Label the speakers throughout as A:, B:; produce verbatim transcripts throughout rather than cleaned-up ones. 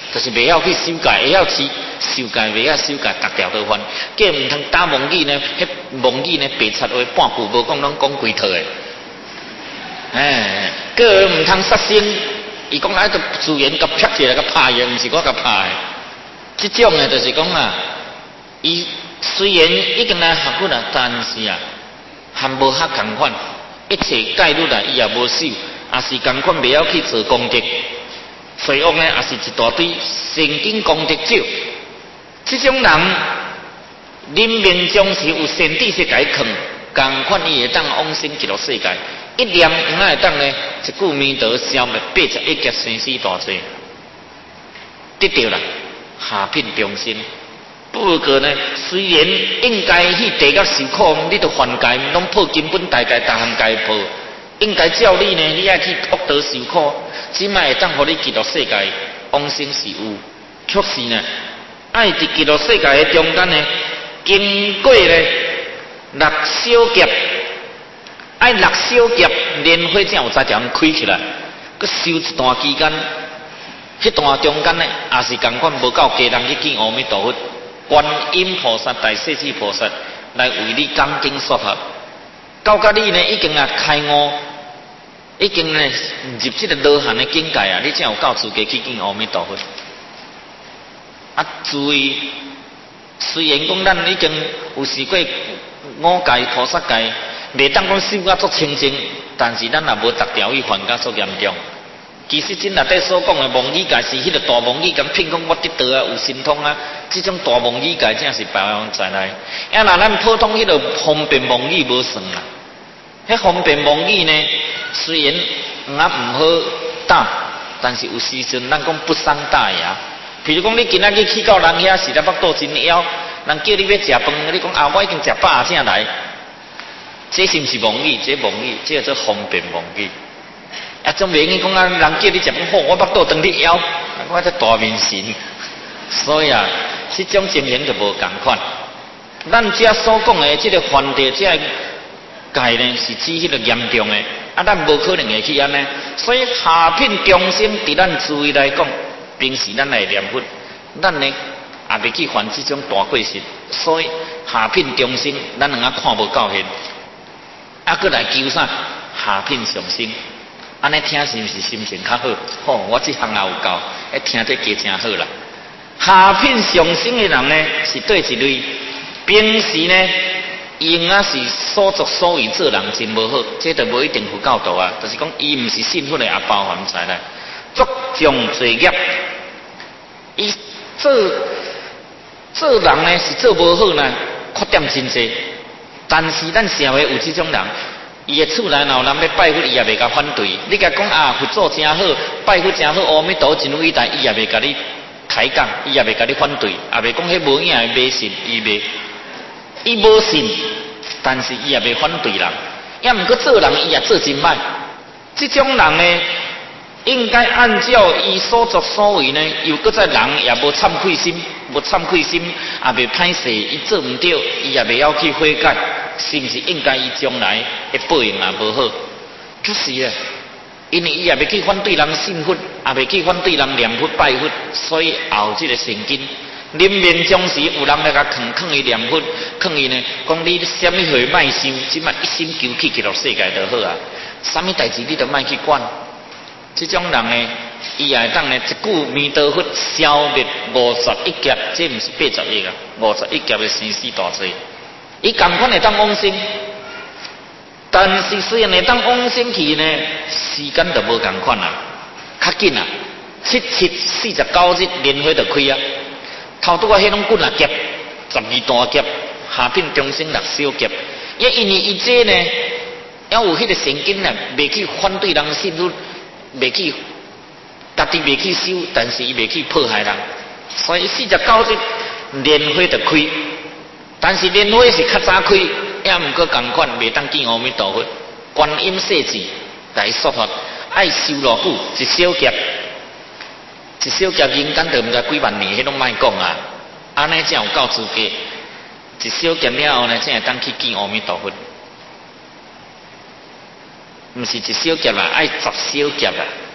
A: 就是袂晓去修改，会晓去修改，袂晓修改，逐条都翻。计毋通打蒙语呢，迄蒙语呢白插话半句无讲，拢讲规套的。哎，个毋通杀生，伊讲啊，个自然甲劈起来甲拍的，毋是我甲拍的。即种呢，就是讲啊，伊虽然已经来学过啦，但是啊，还无较共款。一切戒律啊，伊也无守，也是共款袂晓去做功德。罪恶呢，也是一大堆，善根功德少。即种人，临命终时有善知识甲伊藏，共款伊会当往生极乐世界。一念毋会当呢，一句弥陀消灭八十一劫生死大罪，得到啦，下品众生。不过呢，虽然应该去地狱受苦，你都犯戒，拢破根本大戒，逐项戒破。应该照理呢，你爱去恶道受苦，只卖会当互你极乐世界往生是有，却是呢，爱伫极乐世界的中间呢，经过呢六小劫，爱六小劫莲花才有才条开起来，佮修一段期间，迄段中间呢，也是共款无够家人去见阿弥陀佛。观音菩萨、大势至菩萨来为你讲经说法，到甲你呢已经啊开悟，已经呢入这个罗汉的境界啊，你才有够资格去见阿弥陀佛。啊，注意，虽然讲咱已经有试过五戒、菩萨戒，袂当讲修甲足清净，但是咱也无逐条去犯甲足严重。其实真内底所讲的蒙语戒是迄个大蒙语，咁骗讲我得道啊，有神通啊，这种大蒙语戒真是百万在内。要若咱普通迄个方便蒙语无算啦，迄方便蒙语呢，虽然也唔好打，但是有时阵咱讲不伤大雅。譬如讲你今仔日去到人遐是咧腹肚真枵，人叫你要食饭，你讲啊我已经食饱正来，这是毋是蒙语？这蒙语，这叫做方便蒙语。啊，总袂用讲啊，人叫你食饭好，我腹肚长你枵，我这大面神。所以啊，这种情形就无共款。咱遮所讲的这个犯罪这个戒呢，是指迄个严重的，啊，咱无可能会去安尼。所以下品众生，伫咱智慧来讲，平时咱来念佛，咱呢也袂去犯这种大过失。所以下品众生，咱两个看无够现，啊，搁来求啥？下品上生。安尼听是毋是心情较好？吼、哦，我这项也有够，哎，听这加真好啦。下品上生的人呢，是对一类平时呢，用啊是所作所为做人真无好，这就无一定有教导啊。就是讲，伊毋是信佛的阿包含在内，作种罪业，伊做做人呢是做无好呢，缺点真济。但是咱社会有这种人。伊的厝内若有人要拜佛，伊也袂甲反对。你甲讲啊，佛祖真好，拜佛真好，阿弥陀真伟大，伊也袂甲你抬杠，伊也袂甲你反对，也袂讲迄无影的迷信，伊袂，伊无信，但是伊也袂反对人。也毋过做人，伊也做真歹。这种人呢，应该按照伊所作所为呢，又搁在人也无惭愧心，无惭愧心，也袂歹势，伊做毋对，伊也袂晓去悔改。是毋是应该伊将来的报应也无好？就是啊，因为伊也袂去反对人信佛，也袂去反对人念佛拜佛，所以后这个善根，临命终时有人来甲劝劝伊念佛，劝伊呢，讲你什么会卖修，即摆一心求去极乐世界就好啊，什么代志你都莫去管。这种人呢，伊也会当呢一句弥陀佛消灭五十一劫，这毋是八十一啊，五十一劫的生死大罪。伊共款会当往生，但是虽然会当往生去呢，时间就无共款啦，较紧啦，七七四十九日莲花就开啊。头拄啊，迄拢几啊劫，十二大劫，下品众生六小劫。也因为伊这呢，要有迄个神经呢，袂去反对人信佛，袂去家己袂去修，但是伊袂去迫害人，所以四十九日莲花就开。但是莲花是较早开，也毋过共款，袂当见阿弥陀佛。观音设置来说法，爱修偌久，一小劫，一小劫人间就毋知几万年，迄拢莫讲啊。安尼才有够资格。一小劫了后呢，才会当去见阿弥陀佛。毋是一小劫啦，爱十小劫啦。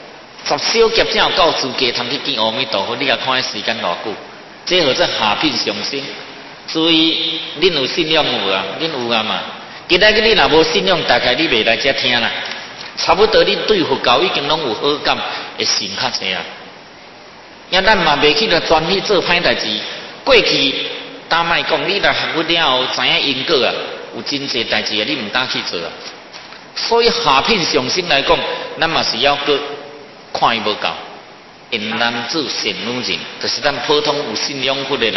A: 十小劫才有够资格通去见阿弥陀佛，你甲看时间偌久？这号做下品上升。所以恁有信仰无啊？恁有啊嘛？今仔日你若无信仰，大概你袂来遮听啦。差不多你对佛教已经拢有好感，会信较济啊。因咱嘛袂去着专去做歹代志。过去打卖讲，你若学佛了后，知影因果啊，有真济代志啊，你毋敢去做啊。所以下品上升来讲，咱嘛是要搁看伊无够。因男子善女人，就是咱普通有信仰佛的人，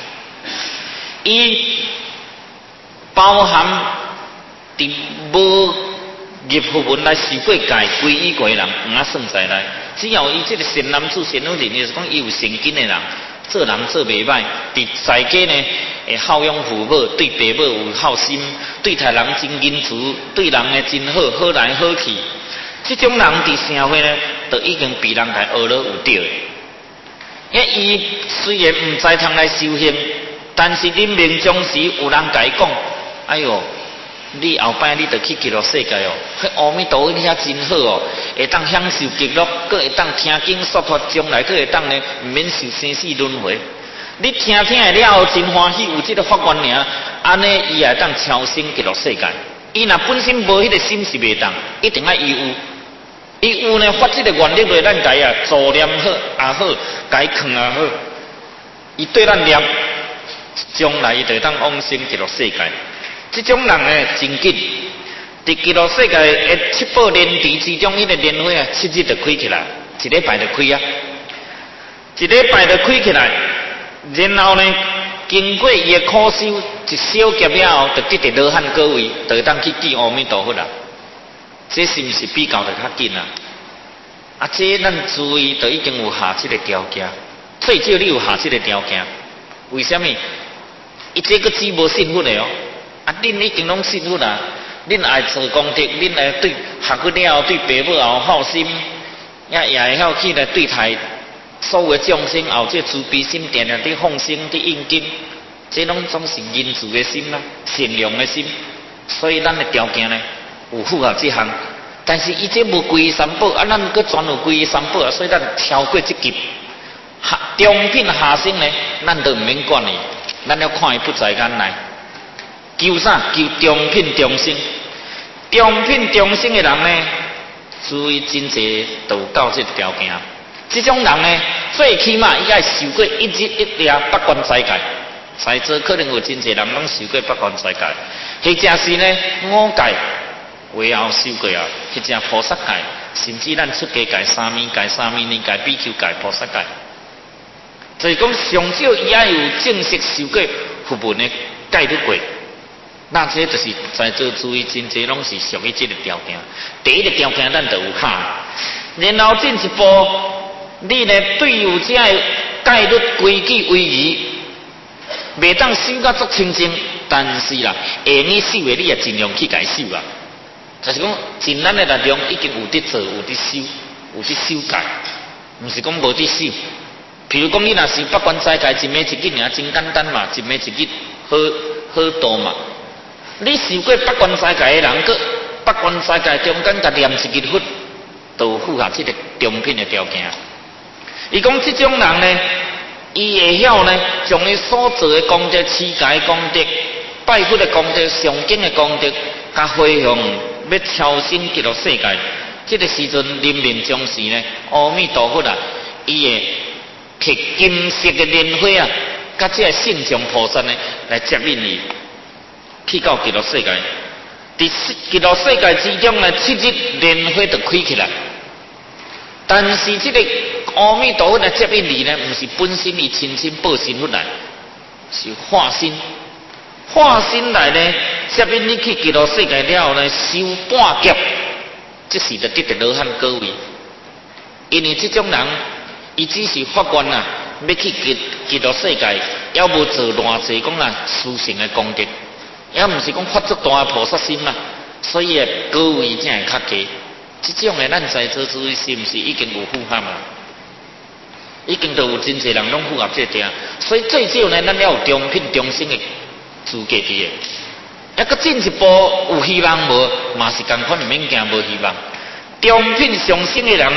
A: 伊包含伫无入佛门来受过戒、皈依过的人，毋啊算在内。只要伊这个善男子、善女人，就是讲伊有善根的人，做人做袂歹，伫在家呢会孝养父母，对爸母有孝心，对待人真仁慈，对人呢真好，好来好去。这种人伫社会呢，就已经比人来学了有对的。因为伊虽然毋知通来修行，但是恁命中时有人甲伊讲，哎哟，你后摆你着去极乐世界哦，迄阿弥陀佛你遐真好哦，会当享受极乐，佫会当听经说法，将来佫会当呢毋免受生死轮回。你听听的了后真欢喜，有这个法缘尔，安尼伊也当超生极乐世界。伊若本身无迄个心是袂当，一定要伊有。伊有呢，发这个愿力落咱家啊，助念好也好，家劝也好，伊对咱念，将来伊就当往生极乐世界。这种人呢，真紧，伫极乐世界的七宝莲池之中，迄个莲花啊，七日就开起来，一礼拜就开啊，一礼拜就开起来，然后呢，经过伊的苦修一小劫了后，就得到罗汉果位，就当去见阿弥陀佛啦。这是毋是比较的较紧啊？啊，这咱注意就已经有下这个条件，最少你有下这个条件。为什么？伊这个只无信佛的哦，啊，恁已经拢信佛啦，恁爱做功德，恁爱对学佛了后对爸母也有孝心，也也会晓去来对待所有的众生，也有这慈悲心，定定伫放生伫应经，这拢总是仁慈的心啦，善良的心，所以咱的条件呢？有符合这项，但是伊这无皈依三宝，啊，咱佫全有皈依三宝啊，所以咱超过这级，下中品下生呢，咱都毋免管伊，咱要看伊不在眼内。求啥？求中品中生。中品中生的人呢，注意真济都有到这条件。这种人呢，最起码伊爱受过一日一夜八关斋戒，在座可能有真济人拢受过八关斋戒，或者是呢五戒。为后修过啊，或者菩萨戒，甚至咱出家戒、三昧戒、三昧尼戒、比丘戒、菩萨戒，就是讲上少伊也有正式修过佛门的戒律过。那这就是在座注意真济拢是属于这个条件。第一个条件咱就有下，然后进一步，你呢对有这个戒律规矩规矩，袂当修到足清净，但是啦，下你修的你也尽量去改修啊。就是讲，尽咱的力量已经有伫做，有伫修，有伫修戒，毋是讲无伫修。譬如讲，你若是八关斋戒，一暝一日尔，真简单嘛，一暝一日好好度嘛。你受过八关斋戒的人，佮八关斋戒中间甲念一日佛，都符合这个中品的条件。伊讲这种人呢，伊会晓呢，将伊所做的功德、持戒的功德、拜佛的功德、上经的功德，甲回向。要超生极乐世界，这个时阵临命终时呢，阿弥陀佛啊，伊会摕金色的莲花啊，甲这个圣像菩萨呢来接引伊去到极乐世界。伫极乐世界之中呢，七日莲花就开起来。但是这个阿弥陀佛来接引伊呢，毋是本身伊亲身报身佛来，是化身。化身来呢，接引你去极乐世界了后呢，修半劫，即时就得到罗汉果位。因为这种人，伊只是发愿啊，要去极极乐世界，也无做偌济讲啊殊胜的功德，也毋是讲发足大菩萨心啊，所以啊果位才会较低。这种的咱在座诸位是毋是已经有符合啊？已经都有真济人拢符合这点，所以最少呢，咱要有中品中生的。资格伫诶，抑个进一步有希望无，嘛是共款，毋免惊无希望。中品上升诶人呢，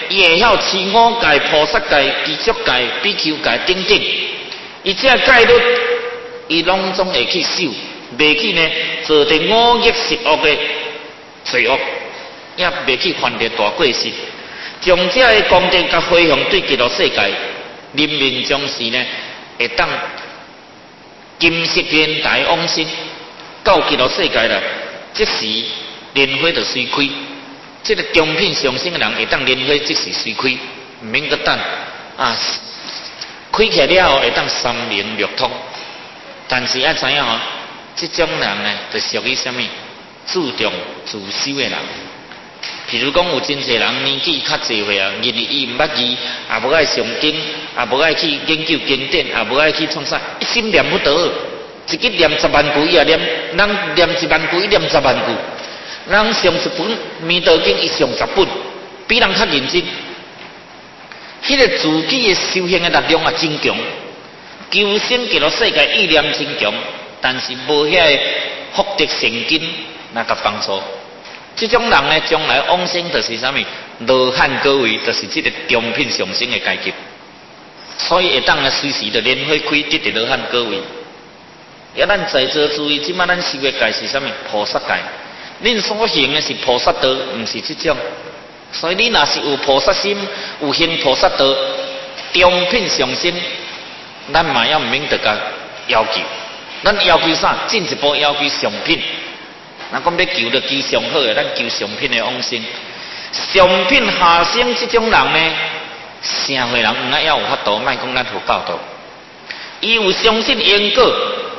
A: 伊会晓持五戒、菩萨戒、具足戒、比丘戒等等，伊这戒律伊拢总会去守，袂去呢做伫五逆十恶的罪恶，也袂去犯着大过失。将这个功德甲回向对极乐世界，人民将士呢会当金色莲台往生，到极乐世界啦，即时莲花就随开。这个中品上升的人会当莲花即时随开，唔免搁等啊，开起来了后会当三明六通。但是要知影吼，这种人呢，就属于什么？注重自修的人。譬如讲，有真侪人年纪较侪岁啊，因为伊毋捌字，也无爱上经，也无爱去研究经典，也无爱去创啥，一心念不得，一日念十万句，伊也念，人念一万句，伊念十万句。人上一本《弥陀经》，伊上十本，比人较认真。迄、那个自己的修行的力量也真强，求生极乐世界意念真强，但是无遐个福德成根那个帮助。这种人呢，将来往生就是啥物？罗汉果位，就是这个中品上升的阶级。所以会当啊，随时就莲花开，得到罗汉果位。也咱在座注意，即摆咱修的界是啥物？菩萨界。恁所行的是菩萨道，毋是这种。所以你若是有菩萨心，有行菩萨道，中品上升，咱嘛要毋免得甲要求。咱要求啥？进一步要求上品。若讲要求就求上好的，咱求上品的往生。上品下生这种人呢，社会人毋爱要有法度，莫讲咱有报道。伊有相信因果，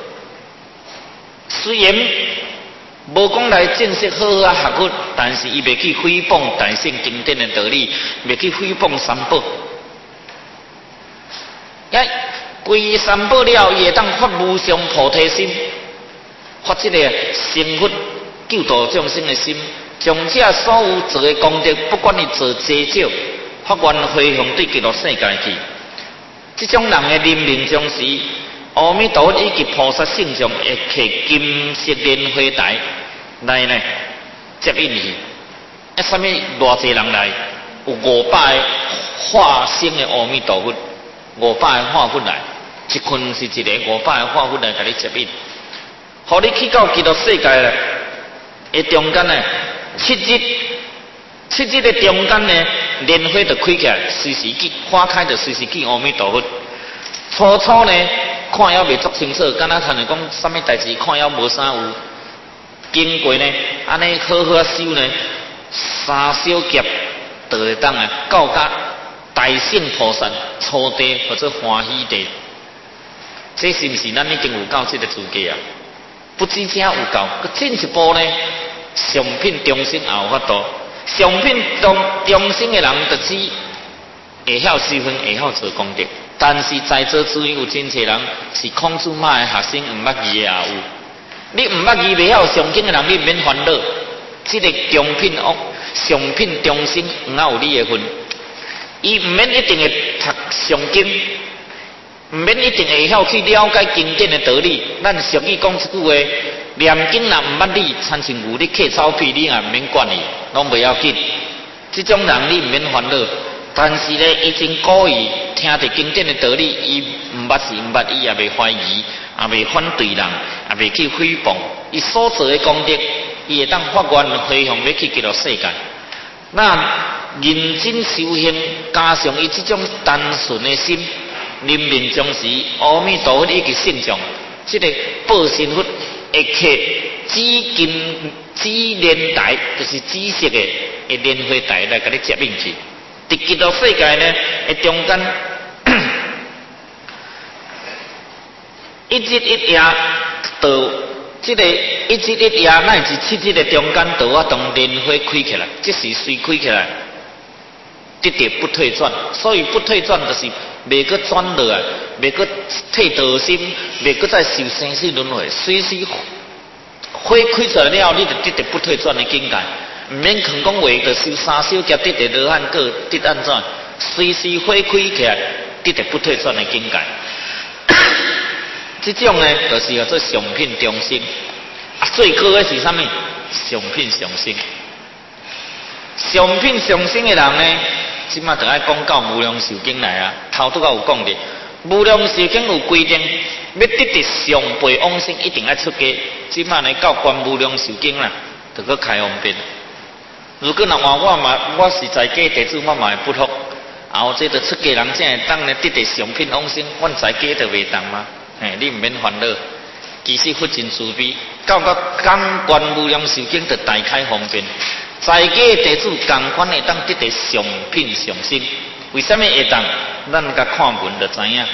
A: 虽然无讲来正式好好啊学佛，但是伊袂去诽谤大圣经典的道理，袂去诽谤三宝。呀，归三宝了，伊会当发无上菩提心，发这个成佛救度众生的心，将这所有做的功德，不管你做多少，发愿回向对极乐世界去。这种人的人民将士，阿弥陀佛以及菩萨圣像会摕金色莲花台来呢接引去。啊，什么偌济人来？有五百个化身的阿弥陀佛，五百个化佛来，一群是一个五百个化佛来甲你接引，互你去到极乐世界啦。诶，中间呢，七日，七日的中间呢，莲花就开起来，随时记花开就随时记阿弥陀佛。初初呢，看了未足清楚，敢若像是讲什么代志，看了无啥有。经过呢，安尼好好修呢，三小劫就会当啊，到达大圣菩萨初地或者欢喜地。这是毋是咱已经有到这个资格啊？不止这有够，佮进一步呢，上品中生也有法度。上品中中生的人，就只会晓修行，会晓做功德。但是在座诸位有真侪人是空子马的学生，毋捌字的也有。你毋捌字袂晓上经的人，你免烦恼。这个中品哦，上品中生，毋也有你的份。伊毋免一定会读上经。毋免一定会晓去了解经典的道理，咱俗语讲一句话：念经若毋捌你，参像牛你客臭屁，你也毋免管伊，拢袂要紧。这种人你毋免烦恼，但是呢，伊真故意听着经典的道理，伊毋捌是毋捌，伊也袂怀疑，也袂反对人，也袂去诽谤。伊所做的功德，伊会当发愿回向要去极乐世界。那认真修行，加上伊这种单纯的心。人民将士，阿弥陀佛以及圣像，这个报身佛会刻紫金紫莲台，就是紫色的的莲花台来给你接引去。伫极乐世界呢，的中间一日一夜到这个一日一夜乃至七日的中间，到我当莲花开起来，即时随开起来。得得不退转，所以不退转就是袂搁转落来，袂搁退道心，袂搁再受生死轮回，随时花开出来了，你就得得不退转的境界，毋免讲讲话，就受三小劫得得罗汉果，得安怎？随时花开起来，得得不退转的境界。这种呢，就是叫做上品中生。啊，最高的是啥物？上品上生。上品上生的人呢， 即马就爱讲到无量寿经来啊，头拄仔有讲的，无量寿经有规定，要得到上辈往生一定要出家。即马呢到观无量寿经啦，就搁开方便。如果若话我嘛，我是在家弟子，我嘛会不服。后这个出家人才会当呢得到上品往生，阮在家就袂当吗？嘿，你毋免烦恼。其实佛真慈悲，到到感观无量寿经就大开方便。在家弟子同款会当得到上品上生，为什么会当？咱甲看文就知影。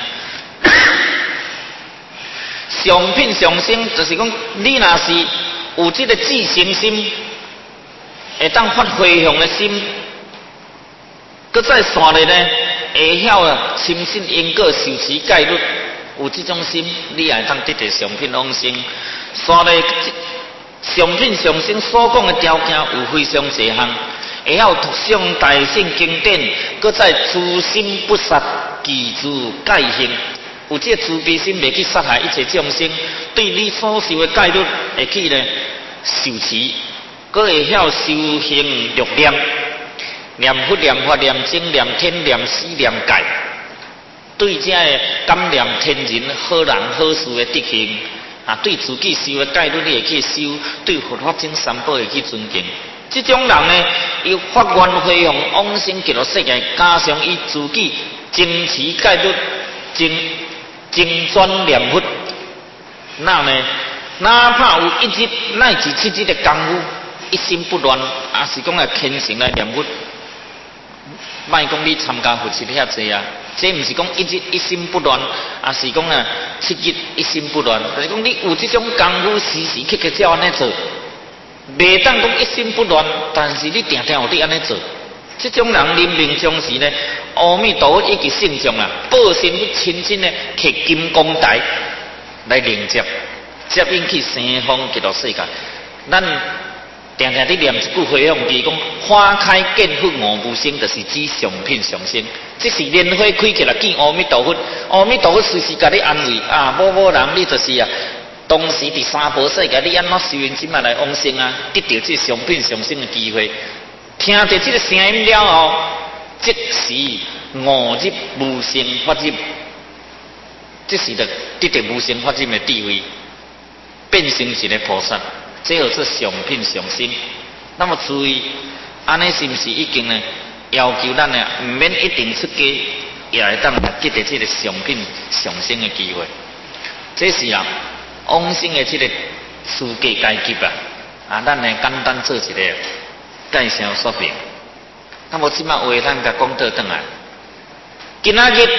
A: 上品上生就是讲，你若是有这个至诚心，会当发回向的心，搁再线咧呢，会晓啊，深信因果、受持戒律，有这种心，你也会当得到上品往生。线咧上品上生所讲的条件有非常多项，会晓读诵大圣经典，搁再慈心不杀，记住戒行。有这慈悲心，袂去杀害一切众生，对你所受的戒律会去呢受持，搁会晓修行六念，念佛、念法、念经、念天、念死、念戒，对这个感念天人、好人好事的德行啊，对自己修的戒律你会去修，对佛法僧三宝会去尊敬。这种人呢，伊发愿回向往生极乐世界，加上伊自己坚持戒律，精精专念佛，那呢，哪怕有一日乃至七日的功夫，一心不乱，也是讲来虔诚来念佛。莫讲你参加佛事遐济啊，这毋是讲一日一心不乱，也是讲啊七日一心不乱。就是讲你有这种功夫，时时刻刻才安尼做，袂当讲一心不乱，但是你定定有你安尼做。这种人临命终时呢，阿弥陀佛已经信众啦，报身亲身呢摕金刚台来迎接，接引去西方极乐世界。咱定定伫念一句回向偈，讲花开见佛五无生，就是指上品上生。这是莲花开起来见阿弥陀佛，阿弥陀佛随时甲你安慰啊，某某人你就是啊，当时伫三宝世界你安怎修行，即摆来往生啊，得到这上品上生的机会。听到这个声音了后，即时悟入无生法忍，即时就得到无生法忍的智慧，变成一个菩萨，这叫做上品上生。那么注意，安尼是不是已经呢要求咱呢？唔免一定出家，也会当得到这个上品上生的机会。这是啊，往生的这个世界阶级啊，啊，咱呢简单做一个介绍说明。那么即摆话咱甲讲倒转来，今仔日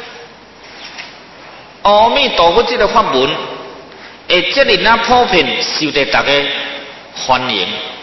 A: 阿弥陀佛这个法门，会这里那普遍受到大家欢迎。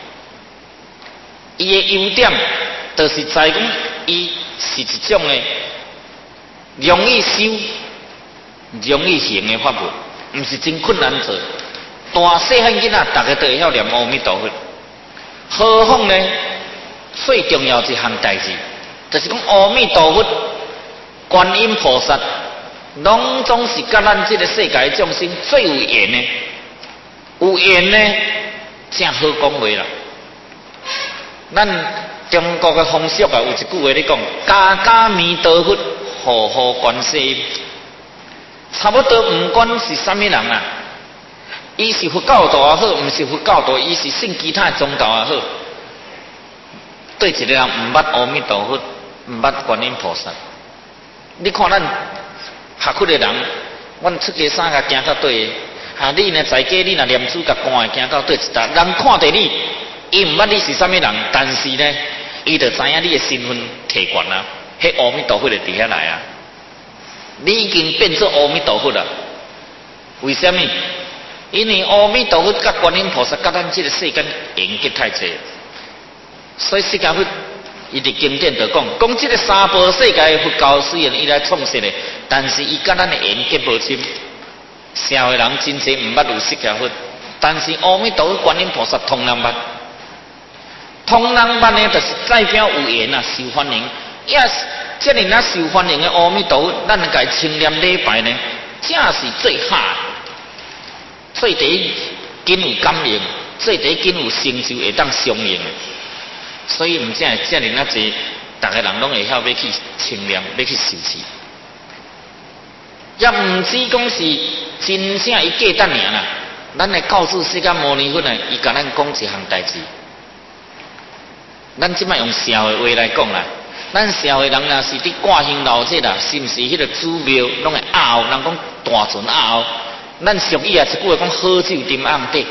A: 伊的优点，就是在讲伊是一种的容易修、容易行的法门，毋是真困难做。大细汉囡仔，大家都会晓念阿弥陀佛。何况呢？最重要一项代志，就是讲阿弥陀佛、观音菩萨，拢总是甲咱这个世界众生最有缘的。有缘呢，正好讲话啦。咱中国的风俗啊，有一句话咧讲：家家弥陀佛，户户观世音。差不多，唔管是啥物人啊，伊是佛教徒也好，毋是佛教徒，伊是信其他宗教也好，对一个人毋捌阿弥陀佛，毋捌观音菩萨。你看咱学佛的人，阮出家衫甲行到底，啊，你呢在家你若念珠甲赶行到底一搭，人看着你，伊毋捌你是啥物人，但是呢，伊就知影你的身份提悬啊，迄阿弥陀佛就伫遐来啊。你已经变做阿弥陀佛了，为什么？因为阿弥陀佛甲观音菩萨甲咱这个世间缘结太济，所以释迦佛伊伫经典就讲，讲这个三宝世界的佛教虽然伊来创设的，但是伊甲咱的缘结无深。社会人真济毋捌有释迦佛，但是阿弥陀佛、观音菩萨通人捌，通人捌呢，就是代表有缘啊，受欢迎。也是这里那受欢迎的阿弥陀佛，咱甲伊称念礼拜呢，正是最好的。最第一紧有感应，最第一紧有成就会当相应的，所以毋才会遮尔那济逐个人拢会晓要去清凉，要去受持。也毋止讲是真正伊价值尔啦，咱来告诉释迦牟尼佛呢，伊甲咱讲一项代志。咱即摆用社会话来讲啦，咱社会人若是伫挂香闹节啦，是毋是迄个祖庙拢会拗？人讲大船拗，咱俗语啊一句话讲好酒沉甕底。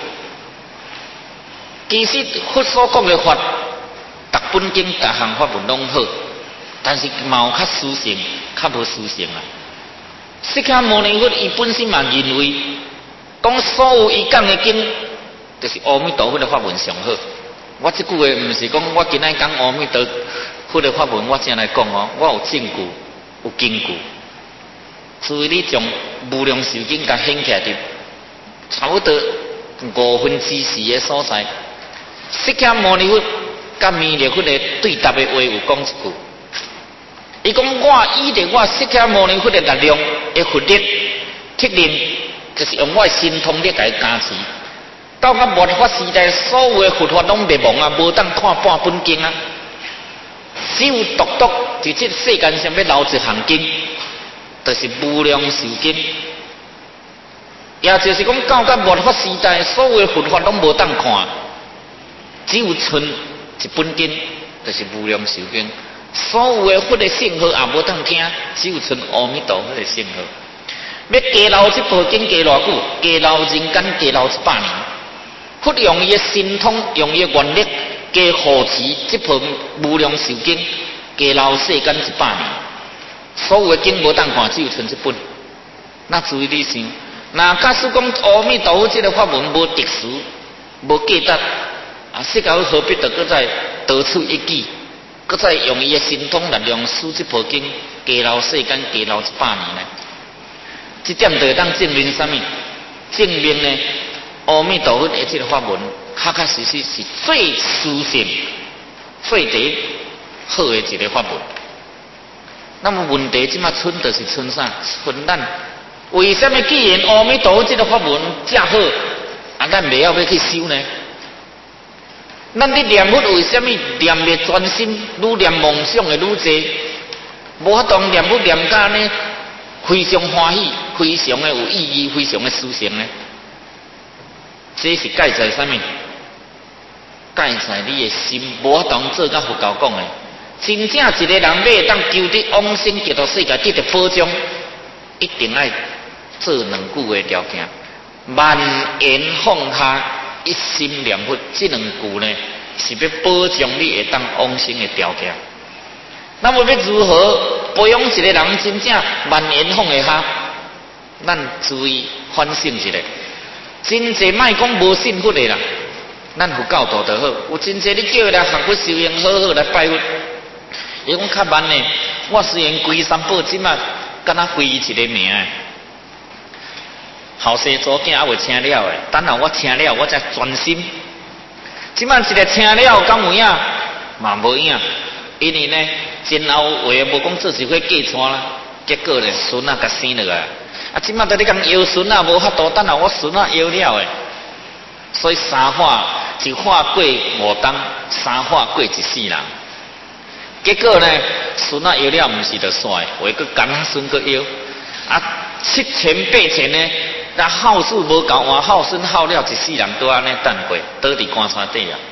A: 其实佛所讲的法，逐本经、逐项法文拢好，但是嘛有较殊胜，较无殊胜啦。释迦牟尼佛伊本身嘛认为，讲所有伊讲的经，就是阿弥陀佛的法文上好。我即句话毋是讲我今仔讲阿弥陀佛的法文，我正来讲哦，我有证据，有根据。所以你从无量寿经甲掀起来，差不多五分之四的所在，释迦牟尼佛甲弥勒佛的对答的话有讲一句，伊讲我依着我释迦牟尼佛的力量的佛力，铁定就是用我的神通力甲伊加持。到甲末法时代，所有的佛法拢灭亡啊，无当看半本经啊，只有独独伫这世间上要留一项经，就是无量寿经。也就是讲，到甲末法时代，所有的佛法拢无当看，只有剩一本经，就是无量寿经。所有的佛的圣号也无当听，只有剩阿弥陀佛的圣号。要加留这部经加偌久？加留人间加留一百年。佛用伊的神通，用伊的愿力，加护持这部无量寿经，加留世间一百年。所有的经无当看，只有剩这本。那注意你想，那假使讲阿弥陀佛这个法文无特殊，无价值，啊，释迦佛何必得搁再得出一举，搁再用伊的神通力量使这部经加留世间，加留一百年呢？这点就会当证明什么？证明呢？阿弥陀佛的这个法文，确确实实是最殊胜、最第好的一个法文。那么问题即马剩就是剩啥？剩咱为什么既然阿弥陀佛这个法文这好，啊，咱袂晓要去修呢？咱伫念佛为什么念袂专心，愈念梦想的愈多？无法当念佛念甲呢，非常欢喜，非常的有意义，非常的殊胜呢？这是介在啥物？介在你的心，无法当做甲佛教讲的。真正一个人要当求得往生极乐世界得到保障，一定爱做两句的条件：万言放下，一心念佛。这两句呢，是要保障你会当往生的条件。那么要如何培养一个人真正万言放得下？咱注意反省一下。真济莫讲无信佛的啦，咱佛教徒就好。有真济你叫伊来学佛修行，好好来拜佛。伊讲较慢呢，我虽然皈三宝，即马敢若皈伊一个名诶。后生祖囝还未请了诶，等下我请了，我才专心。即马一个请了，敢有影？嘛无影，因为呢，前后话无讲做一伙嫁娶啦，结果呢，孙仔甲生落来。啊！即马在你讲摇孙啊，无法度，等下我孙啊摇了诶。所以三化一化过五冬，三化过一世人。结果呢，孙啊摇了，毋是就煞诶，话佫干孙佫摇。啊，七千八千呢，那孝事无够换，孝孙孝了一世人都安尼等过，倒伫棺材底啊。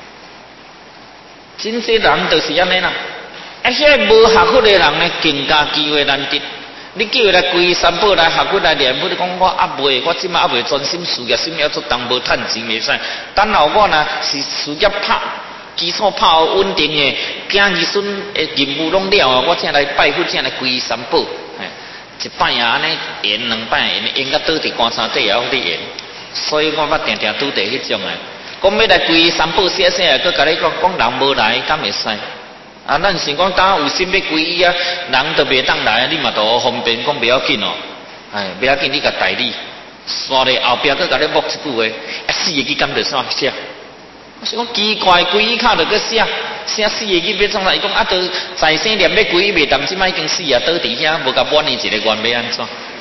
A: 真济人就是安尼啦。啊，遐个无学佛的人呢，更加机会难得。你叫伊来皈三宝来学佛来念佛，你讲我还未，我即马还未专心事业，什么要做当无趁钱袂使。等后我若是事业拍基础拍好稳定的，囝儿孙的任务拢了啊，我才来拜佛，才来皈三宝。哎，一摆啊安尼缘，两摆缘，缘到倒伫棺材底也好你缘。所以我捌定定拄着迄种诶，讲要来皈三宝，写写，佮甲你讲讲人无来，敢会使？啊，咱是讲当有心要皈依啊，人都袂当来，你嘛都方便，讲不要紧哦。哎，不要紧，你甲代理，刷咧后壁佮甲你摸一句话，啊，四个字敢着啥写？我想讲奇怪，皈依卡着佮写，写四个字要创啥？伊讲啊，都在生念要皈依，袂当即摆已经死啊，倒伫遐无甲满意一个愿要安怎？